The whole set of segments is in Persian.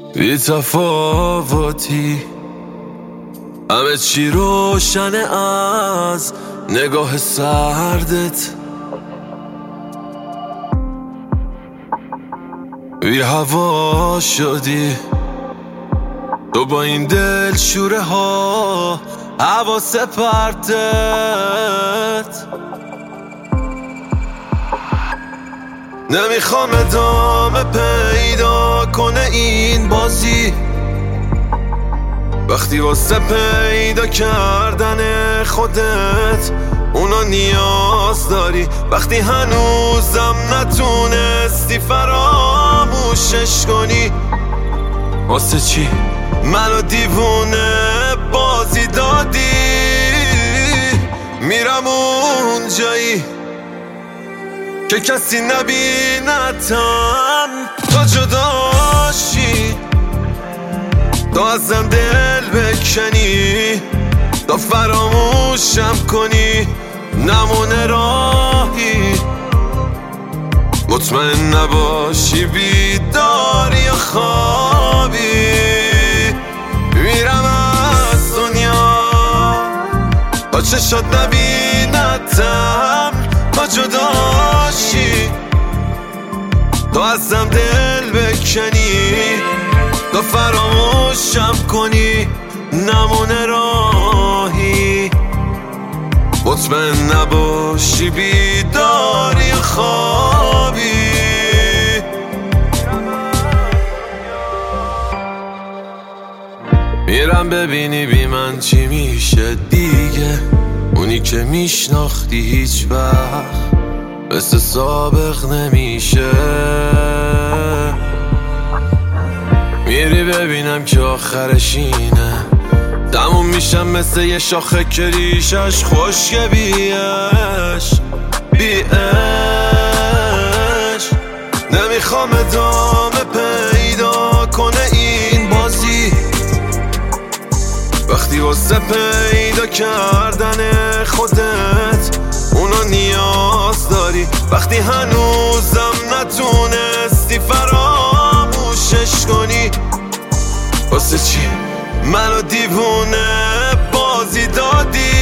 بی تفاوتی، همه چی روشنه از نگاه سردت. بی هوا شدی تو با این دل شوره ها، حواس پرتت. نمیخوام ادامه پیدا کنه این بازی، وقتی واسه پیدا کردن خودت اونا نیاز داری، وقتی هنوزم نتونستی فراموشش کنی. واسه چی منو دیوونه بازی دادی؟ میرم اون جایی که کسی نبینتم، تا جداشی، تا ازم دل بکنی، تا فراموشم کنی، نمونه راهی. مطمئن نباشی بیداری یا خوابی، میرم از دنیا تا چشات نبینتم، تا جداشی، تا ازم دل بکنی، تا فراموشم کنی، نمونه راهی. مطمئن نباشی بیداری یا خوابی. میرم ببینی بی من چی میشه دیگه، اونی که میشناختی هیچ وقت مثل سابق نمیشه. میری ببینم که آخرش اینه، تموم میشم مثل یه شاخه که ریشش خشکه بیش. نمیخوام ادامه پیدا کنه این بازی، وقتی واسه پیدا کردن خودت اونا نیاز داری، وقتی هنوزم نتونستی فراموشش کنی. واسه چی منو دیوونه بازی دادی؟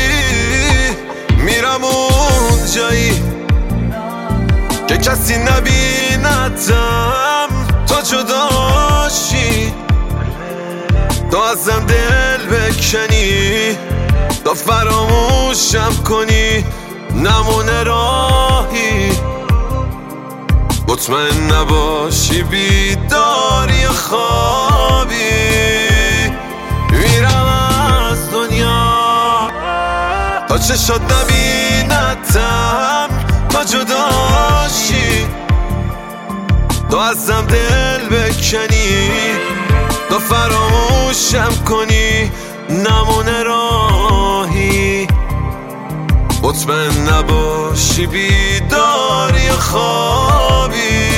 میرم اون جایی که کسی نبینتم، تا جداشی، تا ازم دل بکنی، تا فراموشم کنی، نمونه راهی. مطمئن نباشی بیداری یا خوابی. میرم از دنیا تا چشات نبینتم، تا جداشی، تا ازم دل بکنی، تا فراموشم کنی، نمونه راهی. مطمئن نباشی بیداری یا خوابی.